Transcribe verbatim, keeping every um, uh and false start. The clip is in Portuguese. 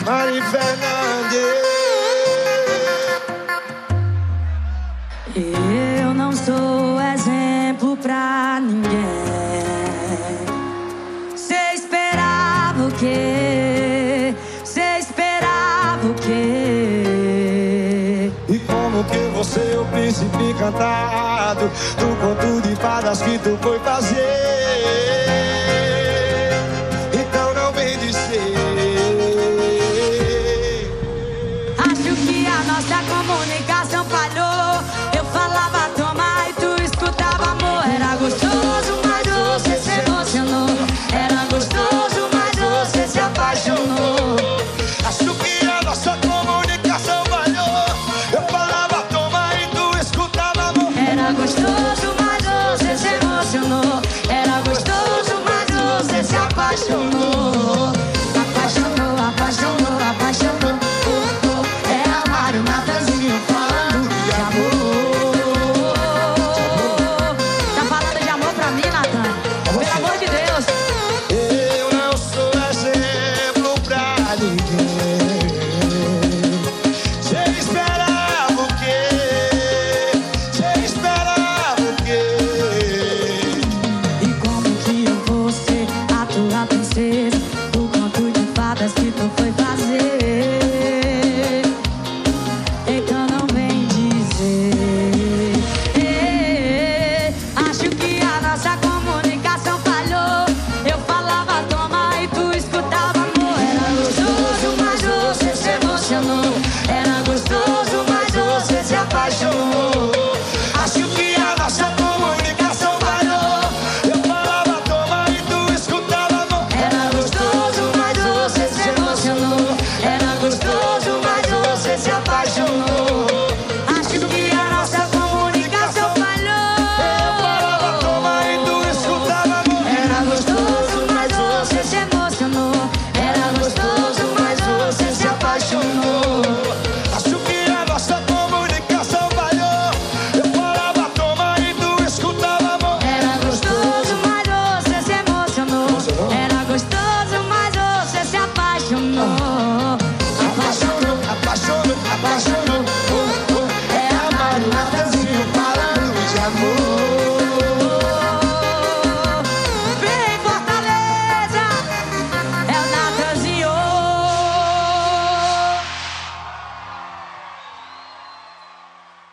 Mari Fernandes. Eu não sou exemplo pra ninguém. Cê esperava o quê? Cê esperava o quê? E como que você, o príncipe encantado, do conto de fadas que tu foi fazer? Então não vem dizer. Acho que a nossa comunicação falhou. Eu falava toma e tu escutava amor. Era gostoso, mas você se emocionou. Era gostoso, mas você se apaixonou. Acho que a nossa comunicação falhou. Eu falava toma e tu escutava amor. Era gostoso, mas você se emocionou. Era gostoso, mas você se apaixonou. Apaixonou, apaixonou, apaixonou. Oh, oh. É amar o Natanzinho falando de amor. Tá falando de amor pra mim, Natan? Pelo amor de Deus. Eu não sou exemplo pra ninguém. Cê esperava o quê? Cê esperava o quê? E como que eu vou ser a tua princesa? O conto de fadas que tu foi fazer. Então não vem dizer. Eh, Acho que a nossa comunicação falhou. Eu falava toma e tu escutava amor. Era gostoso, mas você se emocionou. Era gostoso, mas você se apaixonou. Acho que a nossa comunicação falhou. Eu falava toma e tu escutava amor. Era gostoso, mas você se emocionou. Era gostoso, mas você se apaixonou. Acho que a nossa comunicação falhou. Eu falava toma e tu escutava amor. Era gostoso, mas você se emocionou. Era gostoso, mas você se apaixonou. Acho que a nossa comunicação falhou. Eu falava toma e tu escutava amor. Era gostoso, mas você se emocionou. Era gostoso, mas você se apaixonou. Apaixonou, apaixonou, apaixonou. Oh, oh. É amar o Natanzinho falando de amor.